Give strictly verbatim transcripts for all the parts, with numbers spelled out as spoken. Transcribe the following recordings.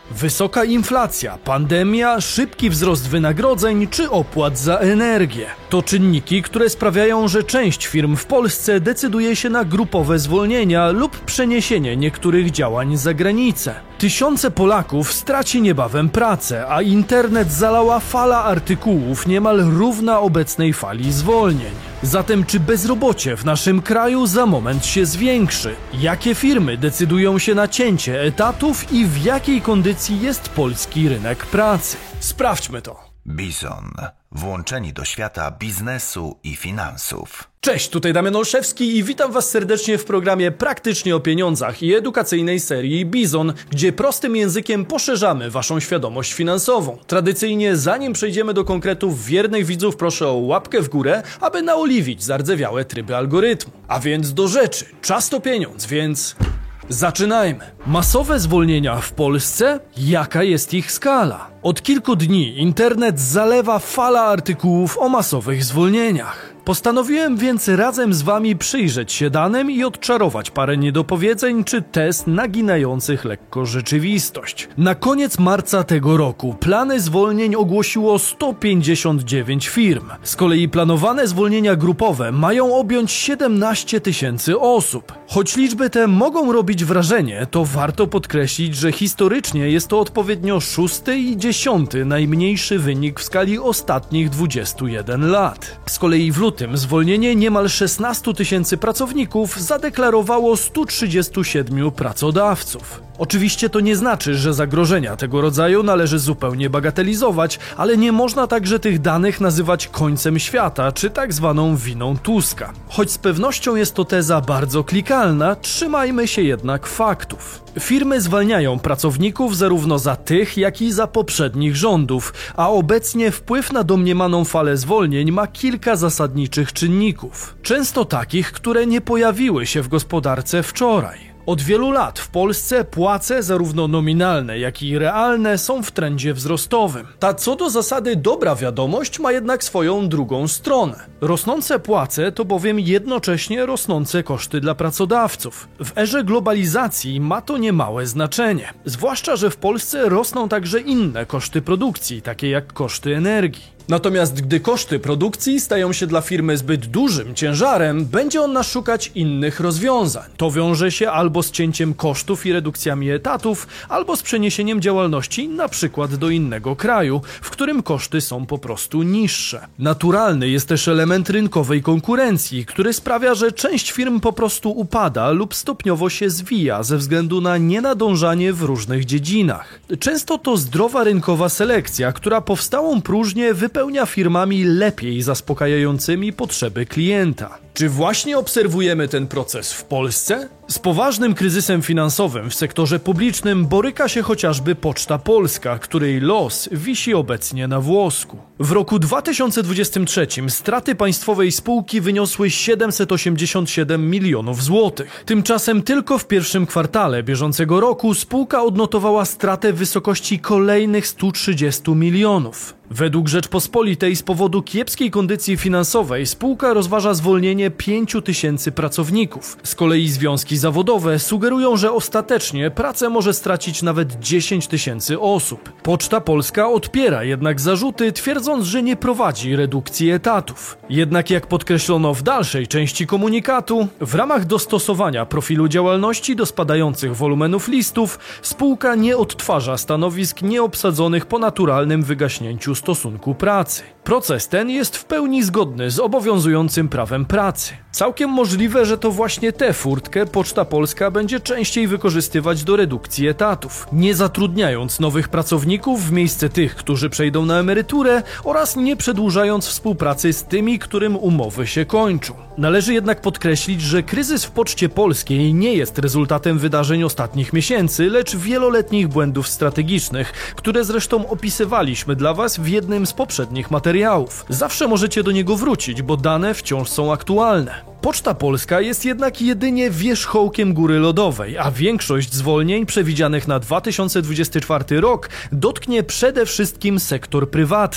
Wysoka inflacja, pandemia, szybki wzrost wynagrodzeń czy opłat za energię. To czynniki, które sprawiają, że część firm w Polsce decyduje się na grupowe zwolnienia lub przeniesienie niektórych działań za granicę. Tysiące Polaków straci niebawem pracę, a internet zalała fala artykułów niemal równa obecnej fali zwolnień. Zatem czy bezrobocie w naszym kraju za moment się zwiększy? Jakie firmy decydują się na cięcie etatów i w jakiej kondycji jest polski rynek pracy? Sprawdźmy to. Bizon. Włączeni do świata biznesu i finansów. Cześć, tutaj Damian Olszewski i witam Was serdecznie w programie Praktycznie o pieniądzach i edukacyjnej serii Bizon, gdzie prostym językiem poszerzamy Waszą świadomość finansową. Tradycyjnie, zanim przejdziemy do konkretów wiernych widzów, proszę o łapkę w górę, aby naoliwić zardzewiałe tryby algorytmu. A więc do rzeczy. Czas to pieniądz, więc... zaczynajmy. Masowe zwolnienia w Polsce? Jaka jest ich skala? Od kilku dni internet zalewa fala artykułów o masowych zwolnieniach. Postanowiłem więc razem z Wami przyjrzeć się danym i odczarować parę niedopowiedzeń czy test naginających lekko rzeczywistość. Na koniec marca tego roku plany zwolnień ogłosiło sto pięćdziesiąt dziewięć firm. Z kolei planowane zwolnienia grupowe mają objąć siedemnaście tysięcy osób. Choć liczby te mogą robić wrażenie, to warto podkreślić, że historycznie jest to odpowiednio szósty i dziesiąty najmniejszy wynik w skali ostatnich dwudziestu jeden lat. Z kolei w lutym zwolnienie niemal szesnaście tysięcy pracowników zadeklarowało sto trzydzieści siedem pracodawców. Oczywiście to nie znaczy, że zagrożenia tego rodzaju należy zupełnie bagatelizować, ale nie można także tych danych nazywać końcem świata, czy tak zwaną winą Tuska. Choć z pewnością jest to teza bardzo klikalna, trzymajmy się jednak faktów. Firmy zwalniają pracowników zarówno za tych, jak i za poprzednich rządów, a obecnie wpływ na domniemaną falę zwolnień ma kilka zasadniczych czynników. Często takich, które nie pojawiły się w gospodarce wczoraj. Od wielu lat w Polsce płace, zarówno nominalne, jak i realne, są w trendzie wzrostowym. Ta co do zasady dobra wiadomość ma jednak swoją drugą stronę. Rosnące płace to bowiem jednocześnie rosnące koszty dla pracodawców. W erze globalizacji ma to niemałe znaczenie. Zwłaszcza, że w Polsce rosną także inne koszty produkcji, takie jak koszty energii. Natomiast gdy koszty produkcji stają się dla firmy zbyt dużym ciężarem, będzie ona szukać innych rozwiązań. To wiąże się albo z cięciem kosztów i redukcjami etatów, albo z przeniesieniem działalności na przykład do innego kraju, w którym koszty są po prostu niższe. Naturalny jest też element rynkowej konkurencji, który sprawia, że część firm po prostu upada lub stopniowo się zwija ze względu na nienadążanie w różnych dziedzinach. Często to zdrowa rynkowa selekcja, która powstałą próżnię wypełnia Wypełnia firmami lepiej zaspokajającymi potrzeby klienta. Czy właśnie obserwujemy ten proces w Polsce? Z poważnym kryzysem finansowym w sektorze publicznym boryka się chociażby Poczta Polska, której los wisi obecnie na włosku. W roku dwa tysiące dwudziestym trzecim straty państwowej spółki wyniosły siedemset osiemdziesiąt siedem milionów złotych. Tymczasem tylko w pierwszym kwartale bieżącego roku spółka odnotowała stratę w wysokości kolejnych stu trzydziestu milionów. Według Rzeczpospolitej z powodu kiepskiej kondycji finansowej spółka rozważa zwolnienie pięciu tysięcy pracowników. Z kolei związki zawodowe sugerują, że ostatecznie pracę może stracić nawet dziesięć tysięcy osób. Poczta Polska odpiera jednak zarzuty, twierdząc, że nie prowadzi redukcji etatów. Jednak jak podkreślono w dalszej części komunikatu, w ramach dostosowania profilu działalności do spadających wolumenów listów, spółka nie odtwarza stanowisk nieobsadzonych po naturalnym wygaśnięciu stosunku pracy. Proces ten jest w pełni zgodny z obowiązującym prawem pracy. Całkiem możliwe, że to właśnie tę furtkę Poczta Polska będzie częściej wykorzystywać do redukcji etatów, nie zatrudniając nowych pracowników w miejsce tych, którzy przejdą na emeryturę oraz nie przedłużając współpracy z tymi, którym umowy się kończą. Należy jednak podkreślić, że kryzys w Poczcie Polskiej nie jest rezultatem wydarzeń ostatnich miesięcy, lecz wieloletnich błędów strategicznych, które zresztą opisywaliśmy dla Was w jednym z poprzednich materiałów. Zawsze możecie do niego wrócić, bo dane wciąż są aktualne. Poczta Polska jest jednak jedynie wierzchołkiem góry lodowej, a większość zwolnień przewidzianych na dwa tysiące dwudziesty czwarty rok dotknie przede wszystkim sektor prywatny.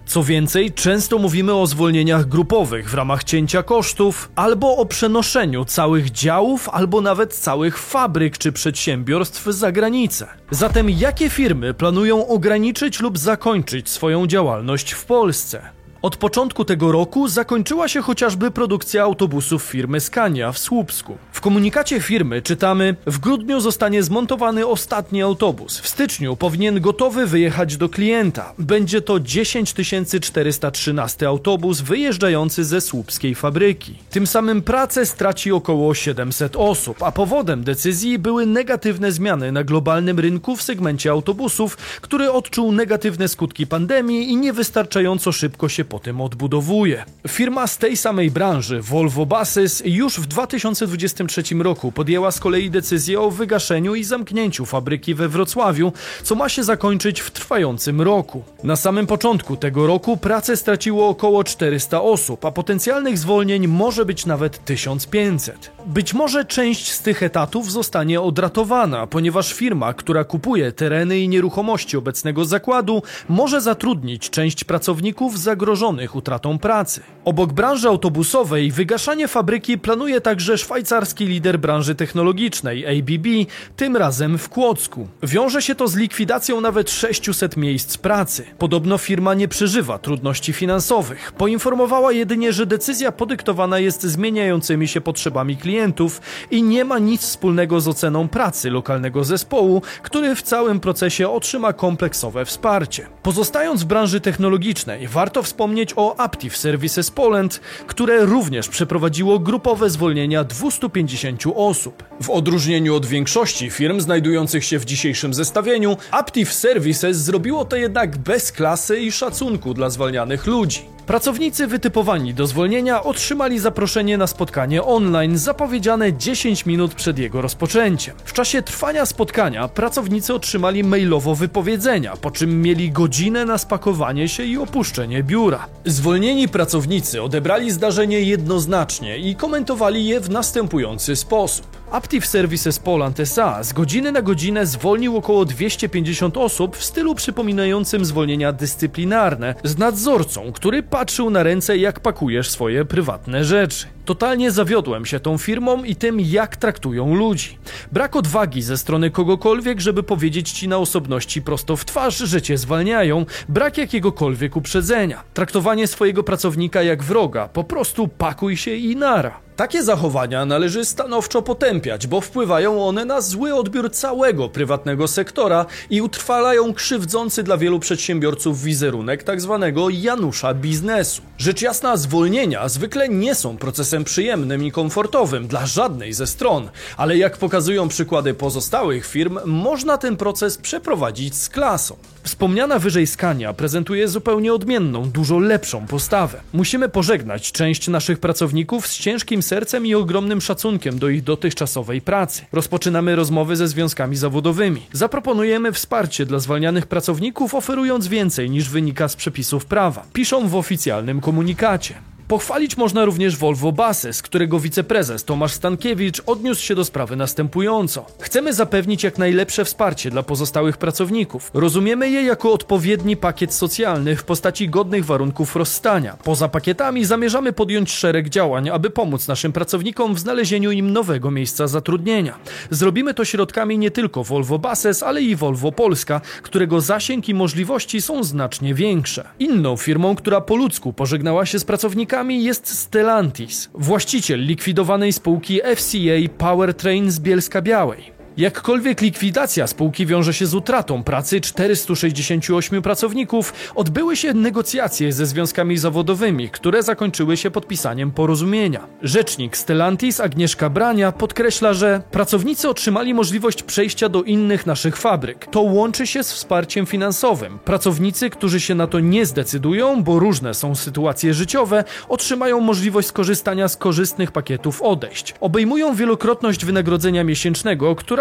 Co więcej, często mówimy o zwolnieniach grupowych w ramach cięcia kosztów, albo o przenoszeniu całych działów, albo nawet całych fabryk czy przedsiębiorstw za granicę. Zatem jakie firmy planują ograniczyć lub zakończyć swoją działalność w Polsce? Od początku tego roku zakończyła się chociażby produkcja autobusów firmy Scania w Słupsku. W komunikacie firmy czytamy: w grudniu zostanie zmontowany ostatni autobus. W styczniu powinien gotowy wyjechać do klienta. Będzie to dziesięć tysięcy czterysta trzynasty autobus wyjeżdżający ze słupskiej fabryki. Tym samym pracę straci około siedemset osób, a powodem decyzji były negatywne zmiany na globalnym rynku w segmencie autobusów, który odczuł negatywne skutki pandemii i niewystarczająco szybko się po tym odbudowuje. Firma z tej samej branży, Volvo Buses, już w dwa tysiące dwudziestym trzecim roku podjęła z kolei decyzję o wygaszeniu i zamknięciu fabryki we Wrocławiu, co ma się zakończyć w trwającym roku. Na samym początku tego roku pracę straciło około czterysta osób, a potencjalnych zwolnień może być nawet tysiąc pięćset. Być może część z tych etatów zostanie odratowana, ponieważ firma, która kupuje tereny i nieruchomości obecnego zakładu, może zatrudnić część pracowników zagrożonych utratą pracy. Obok branży autobusowej wygaszanie fabryki planuje także szwajcarski lider branży technologicznej A B B, tym razem w Kłodzku. Wiąże się to z likwidacją nawet sześciuset miejsc pracy. Podobno firma nie przeżywa trudności finansowych. Poinformowała jedynie, że decyzja podyktowana jest zmieniającymi się potrzebami klientów i nie ma nic wspólnego z oceną pracy lokalnego zespołu, który w całym procesie otrzyma kompleksowe wsparcie. Pozostając w branży technologicznej, warto wspomnieć o Aptiv Services Poland, które również przeprowadziło grupowe zwolnienia dwustu pięćdziesięciu osób. W odróżnieniu od większości firm znajdujących się w dzisiejszym zestawieniu, Aptiv Services zrobiło to jednak bez klasy i szacunku dla zwalnianych ludzi. Pracownicy wytypowani do zwolnienia otrzymali zaproszenie na spotkanie online zapowiedziane dziesięć minut przed jego rozpoczęciem. W czasie trwania spotkania pracownicy otrzymali mailowo wypowiedzenia, po czym mieli godzinę na spakowanie się i opuszczenie biura. Zwolnieni pracownicy odebrali zdarzenie jednoznacznie i komentowali je w następujący sposób. Aptiv Services Poland S A z godziny na godzinę zwolnił około dwieście pięćdziesiąt osób w stylu przypominającym zwolnienia dyscyplinarne, z nadzorcą, który patrzył na ręce, jak pakujesz swoje prywatne rzeczy. Totalnie zawiodłem się tą firmą i tym, jak traktują ludzi. Brak odwagi ze strony kogokolwiek, żeby powiedzieć ci na osobności prosto w twarz, że cię zwalniają, brak jakiegokolwiek uprzedzenia. Traktowanie swojego pracownika jak wroga, po prostu pakuj się i nara. Takie zachowania należy stanowczo potępiać, bo wpływają one na zły odbiór całego prywatnego sektora i utrwalają krzywdzący dla wielu przedsiębiorców wizerunek tzw. Janusza biznesu. Rzecz jasna, zwolnienia zwykle nie są procesem przyjemnym i komfortowym dla żadnej ze stron, ale jak pokazują przykłady pozostałych firm, można ten proces przeprowadzić z klasą. Wspomniana wyżej Scania prezentuje zupełnie odmienną, dużo lepszą postawę. Musimy pożegnać część naszych pracowników z ciężkim sercem i ogromnym szacunkiem do ich dotychczasowej pracy. Rozpoczynamy rozmowy ze związkami zawodowymi. Zaproponujemy wsparcie dla zwalnianych pracowników, oferując więcej niż wynika z przepisów prawa. Piszą w oficjalnym komunikacie. Pochwalić można również Volvo Buses, którego wiceprezes Tomasz Stankiewicz odniósł się do sprawy następująco. Chcemy zapewnić jak najlepsze wsparcie dla pozostałych pracowników. Rozumiemy je jako odpowiedni pakiet socjalny w postaci godnych warunków rozstania. Poza pakietami zamierzamy podjąć szereg działań, aby pomóc naszym pracownikom w znalezieniu im nowego miejsca zatrudnienia. Zrobimy to środkami nie tylko Volvo Buses, ale i Volvo Polska, którego zasięg i możliwości są znacznie większe. Inną firmą, która po ludzku pożegnała się z pracownikami, jest Stellantis, właściciel likwidowanej spółki F C A Powertrain z Bielska-Białej. Jakkolwiek likwidacja spółki wiąże się z utratą pracy czterystu sześćdziesięciu ośmiu pracowników, odbyły się negocjacje ze związkami zawodowymi, które zakończyły się podpisaniem porozumienia. Rzecznik Stellantis Agnieszka Brania podkreśla, że pracownicy otrzymali możliwość przejścia do innych naszych fabryk. To łączy się z wsparciem finansowym. Pracownicy, którzy się na to nie zdecydują, bo różne są sytuacje życiowe, otrzymają możliwość skorzystania z korzystnych pakietów odejść. Obejmują wielokrotność wynagrodzenia miesięcznego, która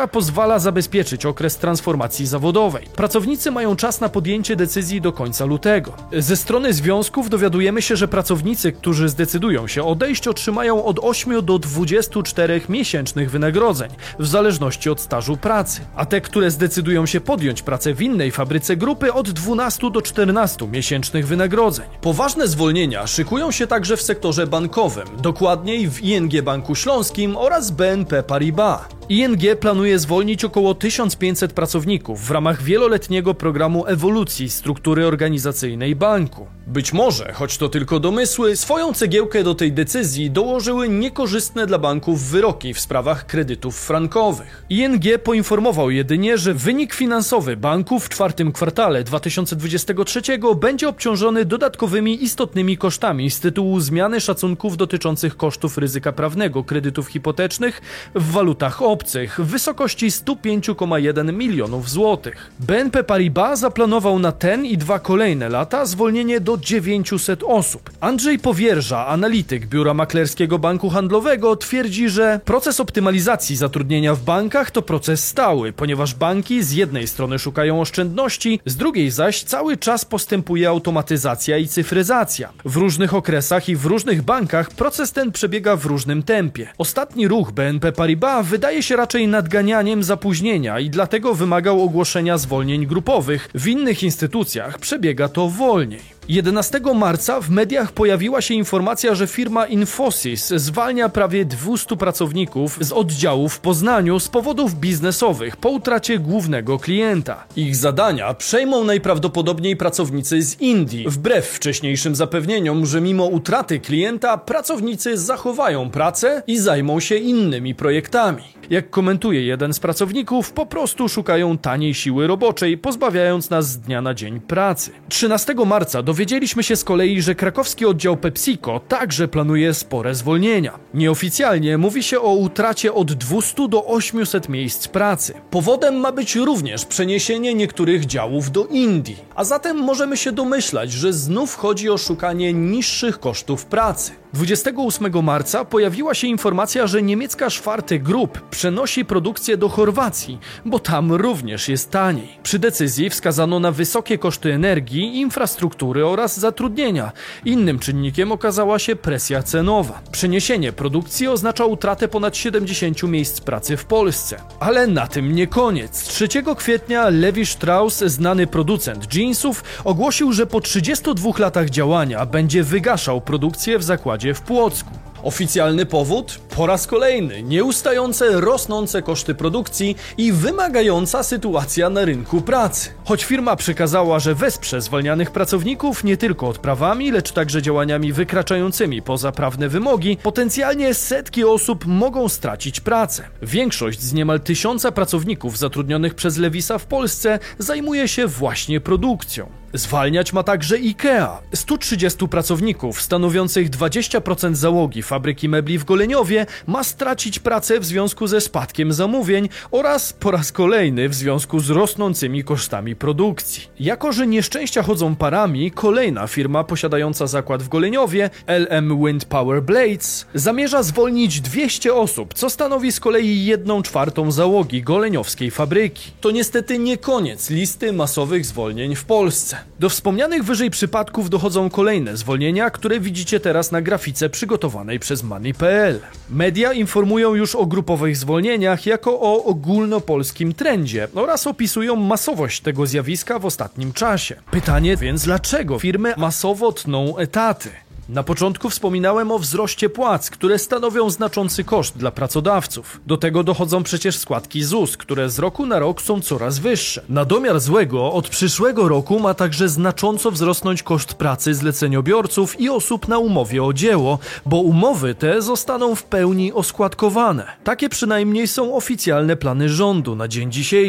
która pozwala zabezpieczyć okres transformacji zawodowej. Pracownicy mają czas na podjęcie decyzji do końca lutego. Ze strony związków dowiadujemy się, że pracownicy, którzy zdecydują się odejść, otrzymają od ośmiu do dwudziestu czterech miesięcznych wynagrodzeń, w zależności od stażu pracy, a te, które zdecydują się podjąć pracę w innej fabryce grupy, od dwunastu do czternastu miesięcznych wynagrodzeń. Poważne zwolnienia szykują się także w sektorze bankowym, dokładniej w I N G Banku Śląskim oraz B N P Paribas. I N G planuje zwolnić około tysiąc pięćset pracowników w ramach wieloletniego programu ewolucji struktury organizacyjnej banku. Być może, choć to tylko domysły, swoją cegiełkę do tej decyzji dołożyły niekorzystne dla banków wyroki w sprawach kredytów frankowych. I N G poinformował jedynie, że wynik finansowy banku w czwartym kwartale dwa tysiące dwudziestego trzeciego będzie obciążony dodatkowymi istotnymi kosztami z tytułu zmiany szacunków dotyczących kosztów ryzyka prawnego kredytów hipotecznych w walutach obcych w wysokości stu pięciu przecinek jeden milionów złotych. B N P Paribas zaplanował na ten i dwa kolejne lata zwolnienie do dziewięciuset osób. Andrzej Powierża, analityk Biura Maklerskiego Banku Handlowego, twierdzi, że proces optymalizacji zatrudnienia w bankach to proces stały, ponieważ banki z jednej strony szukają oszczędności, z drugiej zaś cały czas postępuje automatyzacja i cyfryzacja. W różnych okresach i w różnych bankach proces ten przebiega w różnym tempie. Ostatni ruch B N P Paribas wydaje się raczej nadganianiem zapóźnienia i dlatego wymagał ogłoszenia zwolnień grupowych. W innych instytucjach przebiega to wolniej. jedenastego marca w mediach pojawiła się informacja, że firma Infosys zwalnia prawie dwustu pracowników z oddziału w Poznaniu z powodów biznesowych po utracie głównego klienta. Ich zadania przejmą najprawdopodobniej pracownicy z Indii, wbrew wcześniejszym zapewnieniom, że mimo utraty klienta pracownicy zachowają pracę i zajmą się innymi projektami. Jak komentuje jeden z pracowników, po prostu szukają taniej siły roboczej, pozbawiając nas z dnia na dzień pracy. trzynastego marca dowiedzieliśmy się z kolei, że krakowski oddział PepsiCo także planuje spore zwolnienia. Nieoficjalnie mówi się o utracie od dwustu do ośmiuset miejsc pracy. Powodem ma być również przeniesienie niektórych działów do Indii. A zatem możemy się domyślać, że znów chodzi o szukanie niższych kosztów pracy. dwudziestego ósmego marca pojawiła się informacja, że niemiecka Schwarte Group przenosi produkcję do Chorwacji, bo tam również jest taniej. Przy decyzji wskazano na wysokie koszty energii, infrastruktury oraz zatrudnienia. Innym czynnikiem okazała się presja cenowa. Przeniesienie produkcji oznacza utratę ponad siedemdziesięciu miejsc pracy w Polsce. Ale na tym nie koniec. trzeciego kwietnia Levi Strauss, znany producent jeansów, ogłosił, że po trzydziestu dwóch latach działania będzie wygaszał produkcję w zakładzie w Płocku. Oficjalny powód? Po raz kolejny nieustające rosnące koszty produkcji i wymagająca sytuacja na rynku pracy. Choć firma przekazała, że wesprze zwalnianych pracowników nie tylko odprawami, lecz także działaniami wykraczającymi poza prawne wymogi, potencjalnie setki osób mogą stracić pracę. Większość z niemal tysiąca pracowników zatrudnionych przez Lewisa w Polsce zajmuje się właśnie produkcją. Zwalniać ma także IKEA. stu trzydziestu pracowników stanowiących dwadzieścia procent załogi fabryki mebli w Goleniowie ma stracić pracę w związku ze spadkiem zamówień oraz po raz kolejny w związku z rosnącymi kosztami produkcji. Jako że nieszczęścia chodzą parami, kolejna firma posiadająca zakład w Goleniowie, L M Wind Power Blades, zamierza zwolnić dwieście osób, co stanowi z kolei jedną czwartą załogi goleniowskiej fabryki. To niestety nie koniec listy masowych zwolnień w Polsce. Do wspomnianych wyżej przypadków dochodzą kolejne zwolnienia, które widzicie teraz na grafice przygotowanej przez Money kropka p l. Media informują już o grupowych zwolnieniach jako o ogólnopolskim trendzie oraz opisują masowość tego zjawiska w ostatnim czasie. Pytanie więc, dlaczego firmy masowo tną etaty? Na początku wspominałem o wzroście płac, które stanowią znaczący koszt dla pracodawców. Do tego dochodzą przecież składki Z U S, które z roku na rok są coraz wyższe. Na domiar złego od przyszłego roku ma także znacząco wzrosnąć koszt pracy zleceniobiorców i osób na umowie o dzieło, bo umowy te zostaną w pełni oskładkowane. Takie przynajmniej są oficjalne plany rządu na dzień dzisiejszy.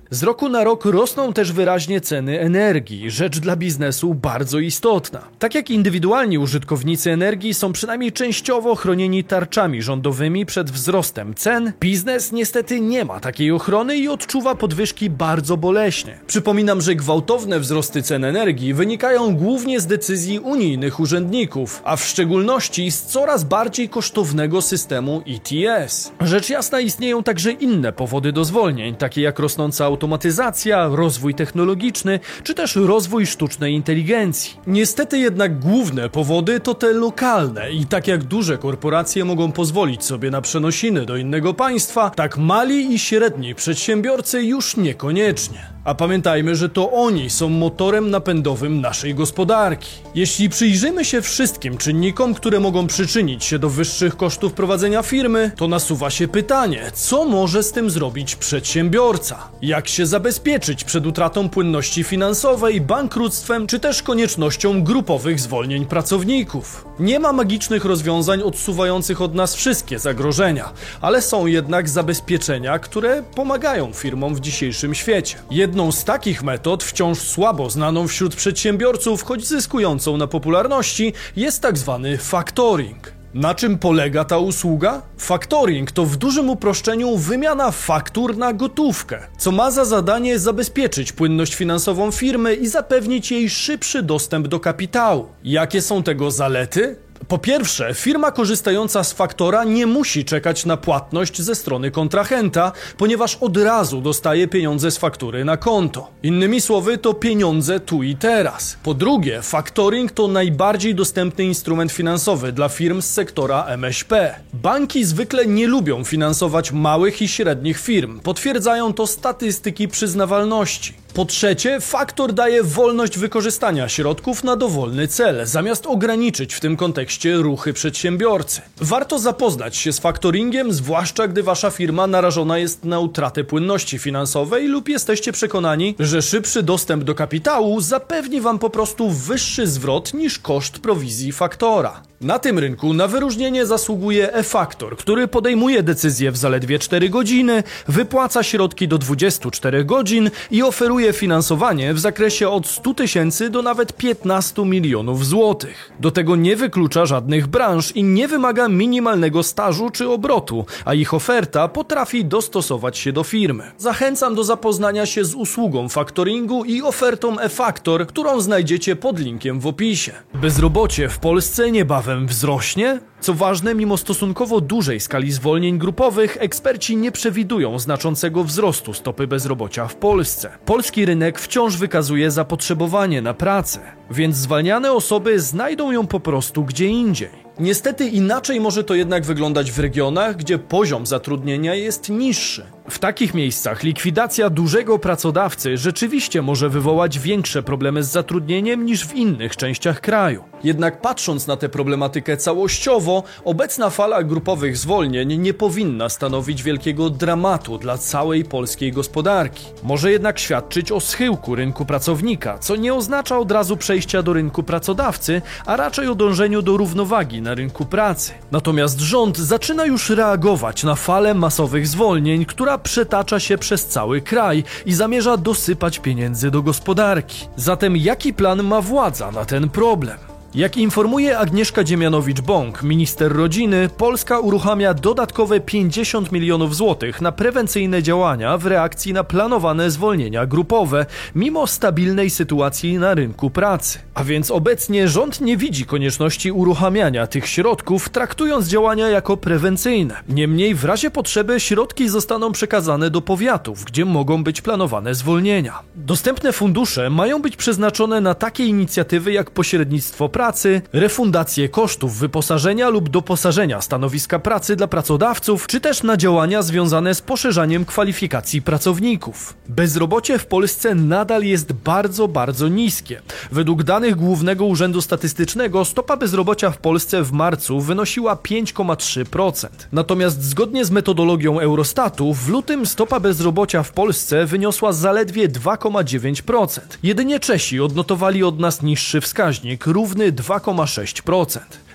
Z roku na rok rosną też wyraźnie ceny energii, rzecz dla biznesu bardzo istotna. Tak jak indywidualni użytkownicy energii są przynajmniej częściowo chronieni tarczami rządowymi przed wzrostem cen, biznes niestety nie ma takiej ochrony i odczuwa podwyżki bardzo boleśnie. Przypominam, że gwałtowne wzrosty cen energii wynikają głównie z decyzji unijnych urzędników, a w szczególności z coraz bardziej kosztownego systemu E T S. Rzecz jasna, istnieją także inne powody do zwolnień, takie jak rosnąca automatyzacja, rozwój technologiczny, czy też rozwój sztucznej inteligencji. Niestety jednak główne powody to te lokalne i tak jak duże korporacje mogą pozwolić sobie na przenosiny do innego państwa, tak mali i średni przedsiębiorcy już niekoniecznie. A pamiętajmy, że to oni są motorem napędowym naszej gospodarki. Jeśli przyjrzymy się wszystkim czynnikom, które mogą przyczynić się do wyższych kosztów prowadzenia firmy, to nasuwa się pytanie, co może z tym zrobić przedsiębiorca? Jak się zabezpieczyć przed utratą płynności finansowej, bankructwem, czy też koniecznością grupowych zwolnień pracowników? Nie ma magicznych rozwiązań odsuwających od nas wszystkie zagrożenia, ale są jednak zabezpieczenia, które pomagają firmom w dzisiejszym świecie. Jedną z takich metod, wciąż słabo znaną wśród przedsiębiorców, choć zyskującą na popularności, jest tak zwany factoring. Na czym polega ta usługa? Factoring to w dużym uproszczeniu wymiana faktur na gotówkę, co ma za zadanie zabezpieczyć płynność finansową firmy i zapewnić jej szybszy dostęp do kapitału. Jakie są tego zalety? Po pierwsze, firma korzystająca z faktora nie musi czekać na płatność ze strony kontrahenta, ponieważ od razu dostaje pieniądze z faktury na konto. Innymi słowy, to pieniądze tu i teraz. Po drugie, factoring to najbardziej dostępny instrument finansowy dla firm z sektora M S P. Banki zwykle nie lubią finansować małych i średnich firm. Potwierdzają to statystyki przyznawalności. Po trzecie, faktor daje wolność wykorzystania środków na dowolny cel, zamiast ograniczyć w tym kontekście ruchy przedsiębiorcy. Warto zapoznać się z faktoringiem, zwłaszcza gdy wasza firma narażona jest na utratę płynności finansowej lub jesteście przekonani, że szybszy dostęp do kapitału zapewni wam po prostu wyższy zwrot niż koszt prowizji faktora. Na tym rynku na wyróżnienie zasługuje e-faktor, który podejmuje decyzję w zaledwie cztery godziny, wypłaca środki do dwudziestu czterech godzin i oferuje finansowanie w zakresie od stu tysięcy do nawet piętnastu milionów złotych. Do tego nie wyklucza żadnych branż i nie wymaga minimalnego stażu czy obrotu, a ich oferta potrafi dostosować się do firmy. Zachęcam do zapoznania się z usługą faktoringu i ofertą e-faktor, którą znajdziecie pod linkiem w opisie. Bezrobocie w Polsce niebawem wzrośnie? Co ważne, mimo stosunkowo dużej skali zwolnień grupowych, eksperci nie przewidują znaczącego wzrostu stopy bezrobocia w Polsce. Polski rynek wciąż wykazuje zapotrzebowanie na pracę, więc zwalniane osoby znajdą ją po prostu gdzie indziej. Niestety inaczej może to jednak wyglądać w regionach, gdzie poziom zatrudnienia jest niższy. W takich miejscach likwidacja dużego pracodawcy rzeczywiście może wywołać większe problemy z zatrudnieniem niż w innych częściach kraju. Jednak patrząc na tę problematykę całościowo, obecna fala grupowych zwolnień nie powinna stanowić wielkiego dramatu dla całej polskiej gospodarki. Może jednak świadczyć o schyłku rynku pracownika, co nie oznacza od razu przejścia do rynku pracodawcy, a raczej o dążeniu do równowagi na rynku pracy. Natomiast rząd zaczyna już reagować na falę masowych zwolnień, która przetacza się przez cały kraj i zamierza dosypać pieniędzy do gospodarki. Zatem jaki plan ma władza na ten problem? Jak informuje Agnieszka Dziemianowicz-Bąk, minister rodziny, Polska uruchamia dodatkowe pięćdziesiąt milionów złotych na prewencyjne działania w reakcji na planowane zwolnienia grupowe, mimo stabilnej sytuacji na rynku pracy. A więc obecnie rząd nie widzi konieczności uruchamiania tych środków, traktując działania jako prewencyjne. Niemniej w razie potrzeby środki zostaną przekazane do powiatów, gdzie mogą być planowane zwolnienia. Dostępne fundusze mają być przeznaczone na takie inicjatywy jak pośrednictwo pracy, refundację kosztów wyposażenia lub doposażenia stanowiska pracy dla pracodawców, czy też na działania związane z poszerzaniem kwalifikacji pracowników. Bezrobocie w Polsce nadal jest bardzo, bardzo niskie. Według danych Głównego Urzędu Statystycznego stopa bezrobocia w Polsce w marcu wynosiła pięć przecinek trzy procent. Natomiast zgodnie z metodologią Eurostatu w lutym stopa bezrobocia w Polsce wyniosła zaledwie dwa przecinek dziewięć procent. Jedynie Czesi odnotowali od nas niższy wskaźnik, równy dwa przecinek sześć procent.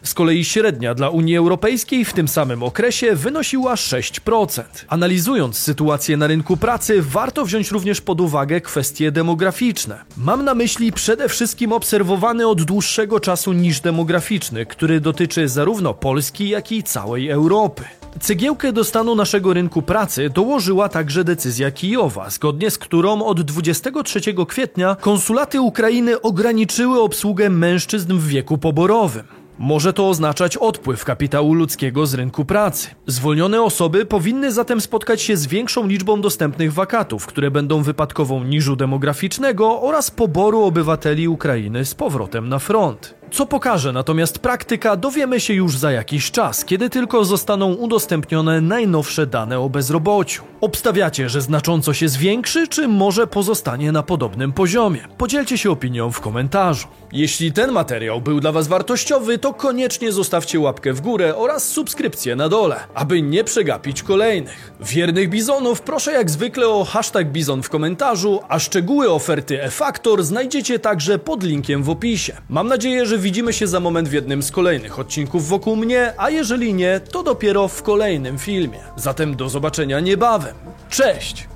Z kolei średnia dla Unii Europejskiej w tym samym okresie wynosiła sześć procent. Analizując sytuację na rynku pracy, warto wziąć również pod uwagę kwestie demograficzne. Mam na myśli przede wszystkim obserwowany od dłuższego czasu niż demograficzny, który dotyczy zarówno Polski, jak i całej Europy. Cegiełkę do stanu naszego rynku pracy dołożyła także decyzja Kijowa, zgodnie z którą od dwudziestego trzeciego kwietnia konsulaty Ukrainy ograniczyły obsługę mężczyzn w wieku poborowym. Może to oznaczać odpływ kapitału ludzkiego z rynku pracy. Zwolnione osoby powinny zatem spotkać się z większą liczbą dostępnych wakatów, które będą wypadkową niżu demograficznego oraz poboru obywateli Ukrainy z powrotem na front. Co pokaże natomiast praktyka, dowiemy się już za jakiś czas, kiedy tylko zostaną udostępnione najnowsze dane o bezrobociu. Obstawiacie, że znacząco się zwiększy, czy może pozostanie na podobnym poziomie? Podzielcie się opinią w komentarzu. Jeśli ten materiał był dla Was wartościowy, to koniecznie zostawcie łapkę w górę oraz subskrypcję na dole, aby nie przegapić kolejnych. Wiernych bizonów proszę jak zwykle o hashtag bizon w komentarzu, a szczegóły oferty e-Factor znajdziecie także pod linkiem w opisie. Mam nadzieję, że widzimy się za moment w jednym z kolejnych odcinków wokół mnie, a jeżeli nie, to dopiero w kolejnym filmie. Zatem do zobaczenia niebawem. Cześć!